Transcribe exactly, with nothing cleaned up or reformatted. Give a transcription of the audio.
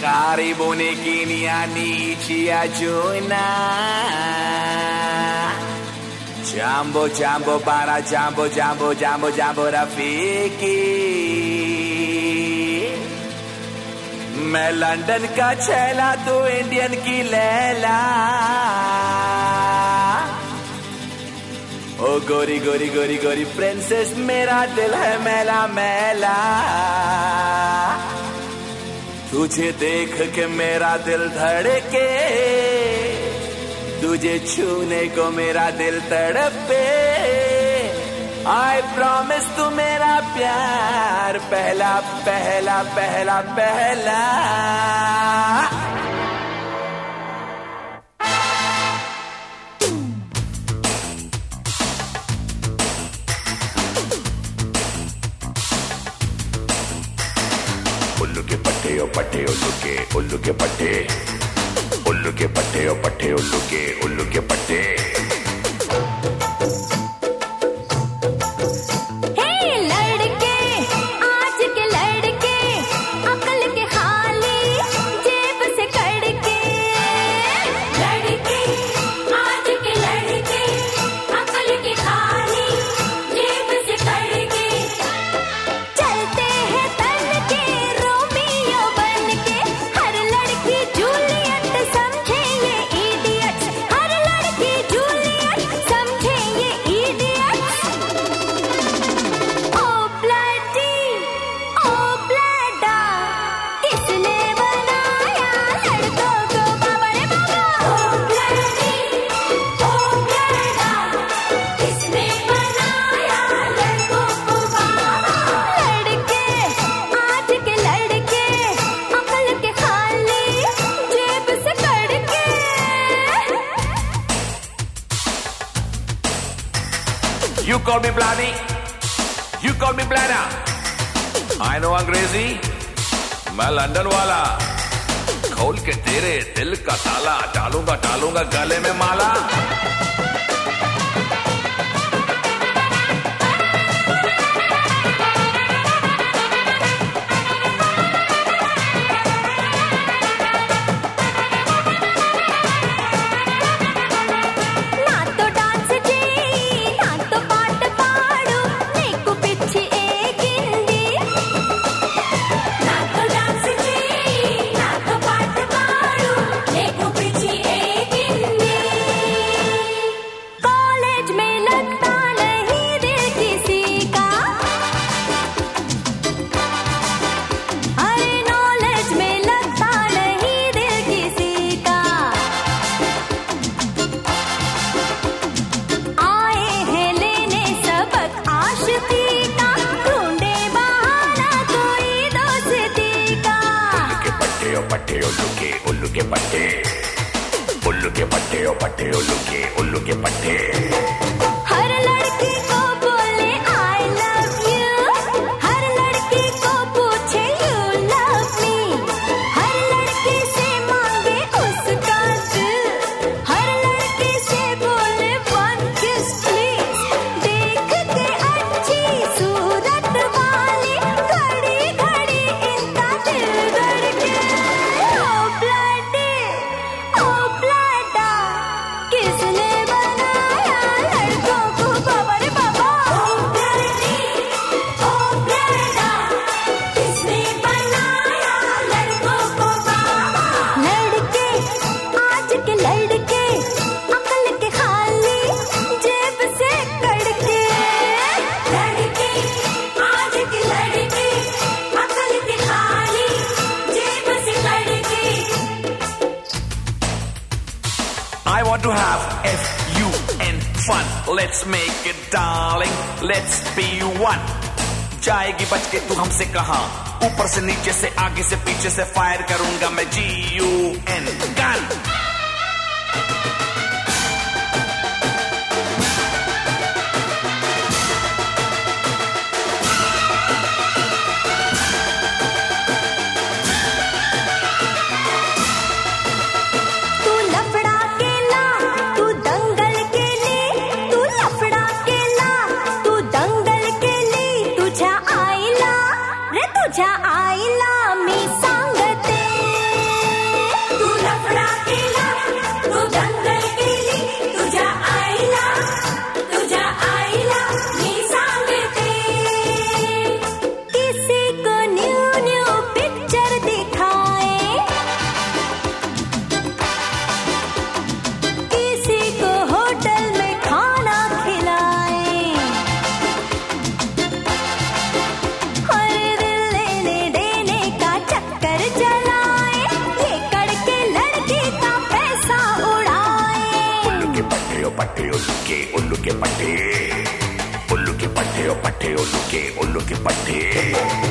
Karibuni nichi ya Juna. Jambo jambo para jambo jambo jambo jambo Rafiki. मैं London का छैला तू Indian की लैला. ओ गोरी गोरी गोरी गोरी प्रिंसेस मेरा दिल है मैला मैला. तुझे देख के मेरा दिल धड़के, तुझे छूने को मेरा दिल तड़पे. I promise तू मेरा प्यार पहला पहला पहला पहला. उल्लू के पट्टे ओ पट्टे उल्लू के उल्लू के पट्टे उल्लू के पट्टे ओ पट्टे उल्लू के उल्लू के पट्टे. You call me bloody, you call me bladder. I know अंग्रेजी, मैं लंदन वाला. खोल के तेरे दिल का ताला, डालूंगा डालूंगा गले में माला. पट्टे उल्लू के उल्लू के पट्टे उल्लू के पट्टे ओ पट्टे उल्लू के उल्लू के पट्टे. हर लड़की को बोले I love you, हर लड़की को पूछे you love me, हर लड़की से मांगे उसका दिल, हर लड़की से बोले one kiss please. देख के अच्छी सूरत वाली घड़ी घड़ी इनका दिल धड़के. Oh bloody, oh blada, किसने बनाया लड़कों को बाबा रे बाबा. Oh bloody, oh blada, किसने बनाया लड़कों को बाबा. लड़के आज के लड़के अकल के खाली जेब से कड़के. लड़के आज के लड़के अकल के खाली जेब से कड़के. I want to have F U N fun. Let's make it darling, let's be one. जाएगी बच के तू हमसे कहां, ऊपर से नीचे से आगे से पीछे से फायर करूंगा मैं G U N गन. तू लफड़ा के ला, तू दंगल के लिए, तू लफड़ा के ला, तू दंगल के लिए. तुझ्या आईला रे तुझ्या आईला मी सांगते. पट्टे उल्लू के उल्लू के पट्टे